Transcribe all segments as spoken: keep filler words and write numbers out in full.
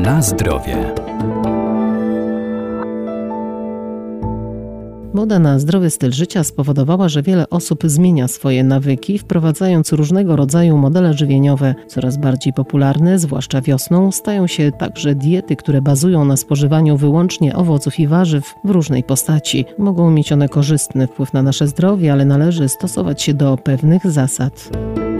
Na zdrowie. Moda na zdrowy styl życia spowodowała, że wiele osób zmienia swoje nawyki, wprowadzając różnego rodzaju modele żywieniowe. Coraz bardziej popularne, zwłaszcza wiosną, stają się także diety, które bazują na spożywaniu wyłącznie owoców i warzyw w różnej postaci. Mogą mieć one korzystny wpływ na nasze zdrowie, ale należy stosować się do pewnych zasad.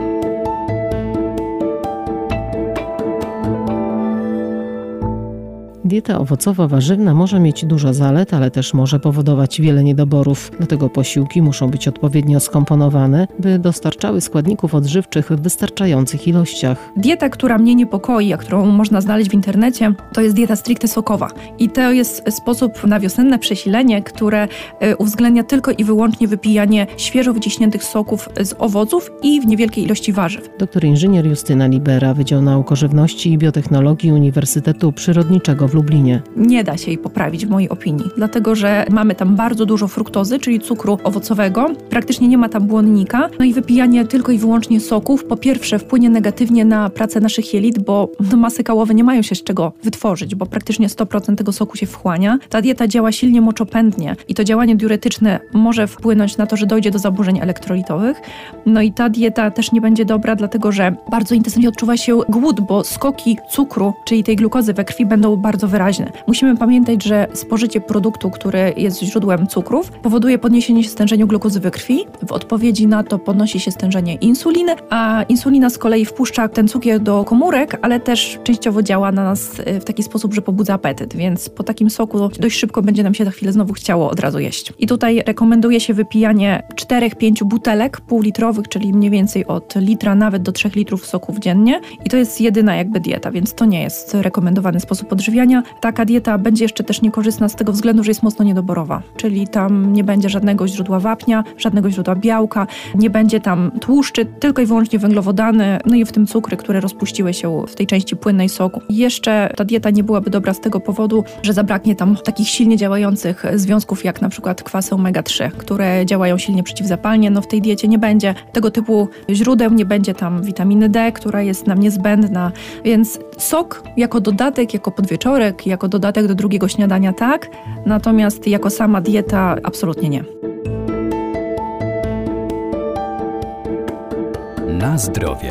Dieta owocowo-warzywna może mieć dużo zalet, ale też może powodować wiele niedoborów. Dlatego posiłki muszą być odpowiednio skomponowane, by dostarczały składników odżywczych w wystarczających ilościach. Dieta, która mnie niepokoi, a którą można znaleźć w internecie, to jest dieta stricte sokowa. I to jest sposób na wiosenne przesilenie, które uwzględnia tylko i wyłącznie wypijanie świeżo wyciśniętych soków z owoców i w niewielkiej ilości warzyw. Doktor inżynier Justyna Libera, Wydział Nauk o Żywności i Biotechnologii Uniwersytetu Przyrodniczego w Lublinie. Nie da się jej poprawić w mojej opinii, dlatego że mamy tam bardzo dużo fruktozy, czyli cukru owocowego, praktycznie nie ma tam błonnika, no i wypijanie tylko i wyłącznie soków po pierwsze wpłynie negatywnie na pracę naszych jelit, bo no, masy kałowe nie mają się z czego wytworzyć, bo praktycznie sto procent tego soku się wchłania. Ta dieta działa silnie moczopędnie i to działanie diuretyczne może wpłynąć na to, że dojdzie do zaburzeń elektrolitowych. No i ta dieta też nie będzie dobra, dlatego że bardzo intensywnie odczuwa się głód, bo skoki cukru, czyli tej glukozy we krwi będą bardzo wyraźne. Musimy pamiętać, że spożycie produktu, który jest źródłem cukrów, powoduje podniesienie się stężenia glukozy we krwi. W odpowiedzi na to podnosi się stężenie insuliny, a insulina z kolei wpuszcza ten cukier do komórek, ale też częściowo działa na nas w taki sposób, że pobudza apetyt, więc po takim soku dość szybko będzie nam się za chwilę znowu chciało od razu jeść. I tutaj rekomenduje się wypijanie czterech pięciu butelek półlitrowych, czyli mniej więcej od litra nawet do trzech litrów soków dziennie i to jest jedyna jakby dieta, więc to nie jest rekomendowany sposób odżywiania. Taka dieta będzie jeszcze też niekorzystna z tego względu, że jest mocno niedoborowa, czyli tam nie będzie żadnego źródła wapnia, żadnego źródła białka, nie będzie tam tłuszczy, tylko i wyłącznie węglowodany, no i w tym cukry, które rozpuściły się w tej części płynnej soku. Jeszcze ta dieta nie byłaby dobra z tego powodu, że zabraknie tam takich silnie działających związków jak na przykład kwasy omega trzy, które działają silnie przeciwzapalnie. No w tej diecie nie będzie tego typu źródeł, nie będzie tam witaminy D, która jest nam niezbędna, więc sok jako dodatek, jako podwieczorek, jako dodatek do drugiego śniadania tak, natomiast jako sama dieta absolutnie nie. Na zdrowie.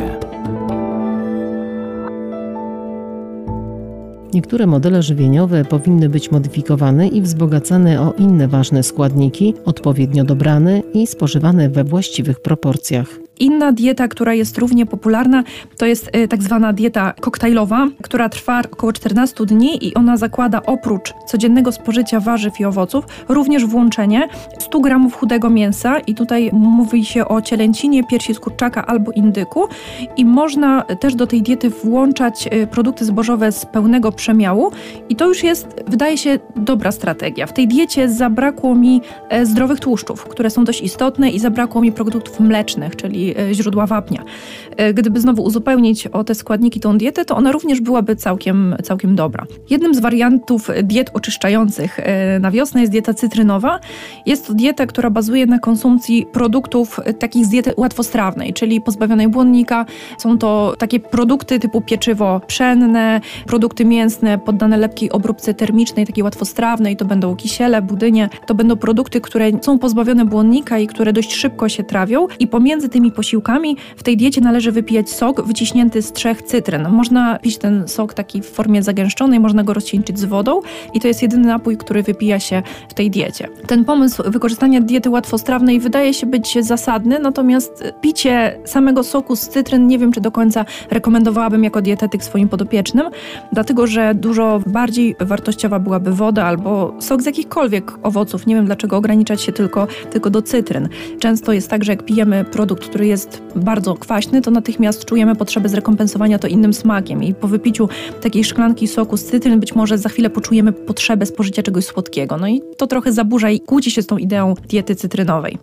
Niektóre modele żywieniowe powinny być modyfikowane i wzbogacane o inne ważne składniki, odpowiednio dobrane i spożywane we właściwych proporcjach. Inna dieta, która jest równie popularna, to jest y, tak zwana dieta koktajlowa, która trwa około czternaście dni i ona zakłada oprócz codziennego spożycia warzyw i owoców również włączenie stu gramów chudego mięsa i tutaj mówi się o cielęcinie, piersi z kurczaka albo indyku i można też do tej diety włączać y, produkty zbożowe z pełnego przemiału i to już jest, wydaje się, dobra strategia. W tej diecie zabrakło mi y, zdrowych tłuszczów, które są dość istotne i zabrakło mi produktów mlecznych, czyli źródła wapnia. Gdyby znowu uzupełnić o te składniki tą dietę, to ona również byłaby całkiem, całkiem dobra. Jednym z wariantów diet oczyszczających na wiosnę jest dieta cytrynowa. Jest to dieta, która bazuje na konsumpcji produktów takich z diety łatwostrawnej, czyli pozbawionej błonnika. Są to takie produkty typu pieczywo pszenne, produkty mięsne poddane lekkiej obróbce termicznej, takiej łatwostrawnej. To będą kisiele, budynie. To będą produkty, które są pozbawione błonnika i które dość szybko się trawią i pomiędzy tymi posiłkami w tej diecie należy wypijać sok wyciśnięty z trzech cytryn. Można pić ten sok taki w formie zagęszczonej, można go rozcieńczyć z wodą i to jest jedyny napój, który wypija się w tej diecie. Ten pomysł wykorzystania diety łatwostrawnej wydaje się być zasadny, natomiast picie samego soku z cytryn nie wiem, czy do końca rekomendowałabym jako dietetyk swoim podopiecznym, dlatego, że dużo bardziej wartościowa byłaby woda albo sok z jakichkolwiek owoców. Nie wiem, dlaczego ograniczać się tylko, tylko do cytryn. Często jest tak, że jak pijemy produkt, który jest bardzo kwaśny, to natychmiast czujemy potrzebę zrekompensowania to innym smakiem i po wypiciu takiej szklanki soku z cytryn być może za chwilę poczujemy potrzebę spożycia czegoś słodkiego. No i to trochę zaburza i kłóci się z tą ideą diety cytrynowej.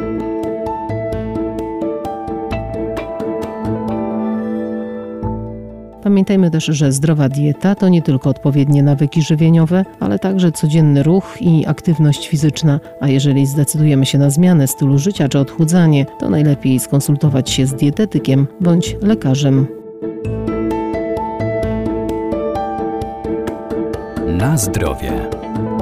Pamiętajmy też, że zdrowa dieta to nie tylko odpowiednie nawyki żywieniowe, ale także codzienny ruch i aktywność fizyczna. A jeżeli zdecydujemy się na zmianę stylu życia czy odchudzanie, to najlepiej skonsultować się z dietetykiem bądź lekarzem. Na zdrowie.